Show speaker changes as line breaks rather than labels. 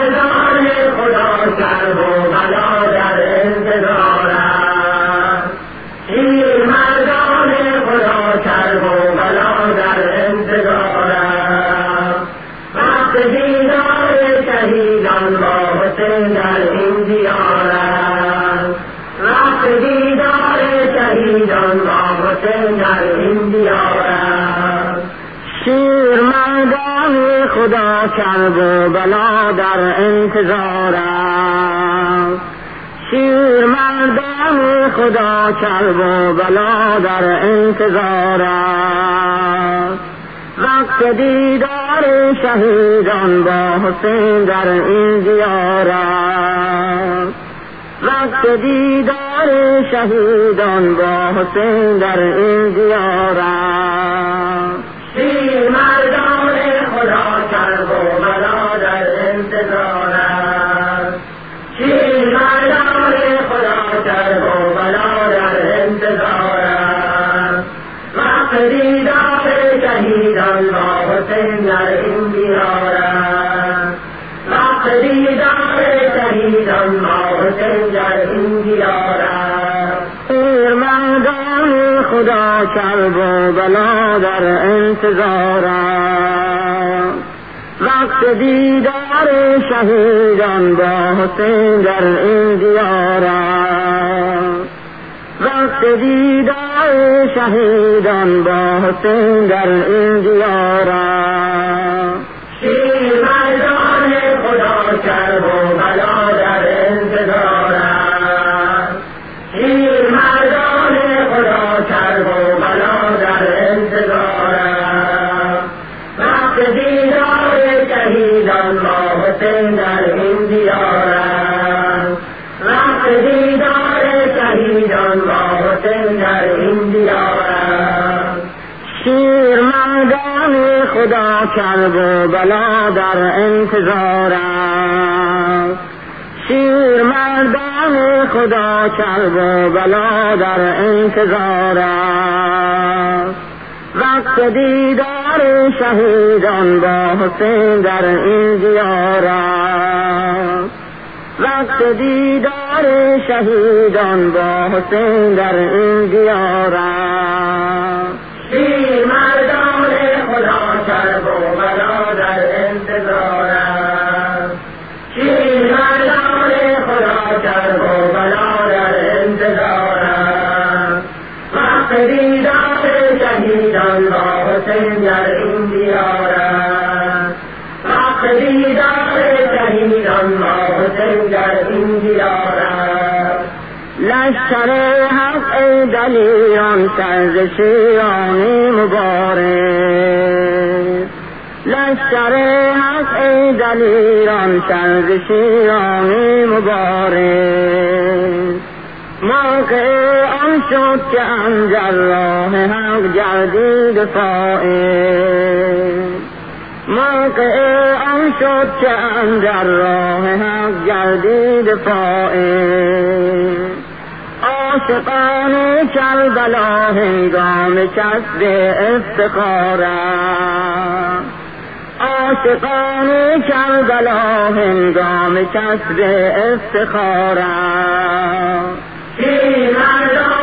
مردان خدا کرب و بلا در انتظارند. شیر مردان خدا کرب و بلا در انتظارند. وقت دیدار شهیدان با حسین در این دیارند. وقت دیدار شهیدان با حسین در این دیارند. شیر مردان خدا کرب و بلا در انتظارند. شیر مردان خدا کرب و بلا در انتظارند. وقت دیدار شهیدان با حسین در این دیارند. وقت دیدار شهیدان با حسین در این دیارند. شیر مردان خدا کرب و بلا در انتظارند. شیر مردان خدا کرب و بلا در انتظارند. وقت دیدار شهیدان با حسین در این دیارند. وقت دیدار شهیدان با حسین در این دیارند. شیر مردان خدا کرب و بلا در انتظارند. وقت دیدار شهیدان با حسین در این دیارند. وقت دیدار شهیدان با حسین در این دیارند. شیر مردان خدا کرب و بلا در انتظارند. شیر مردان خدا کرب و بلا در انتظارند. وقت دیدار شهیدان با حسین در این دیارند. وقت دیدار شهیدان با حسین در این دیارند. شیر مردان خدا کرب و بلا در انتظارند. شیر مردان خدا کرب و بلا در انتظارند. وقت دیدار شهیدان با حسین در این دیارند. وقت دیدار شهیدان با حسین در این دیارند. شیر مردان خدا کرب و بلا در انتظارند. شیر مردان خدا کرب و بلا در انتظارند. وقت دیدار شهیدان با حسین در این دیارند. وقت دیدار شهیدان با حسین در این دیارند. لشکر حق ای دلیران سرز شیرانی مبارک. لشکر حق ای دلیران سرز شیرانی مبارک. موقع آن شد که انجر راه حق گردید فائز. موقع آن شد که اندر راه حق گردید فائز. عاشقان کربلا هنگام کسب افتخارند. عاشقان کربلا هنگام کسب افتخارند. شیر مردان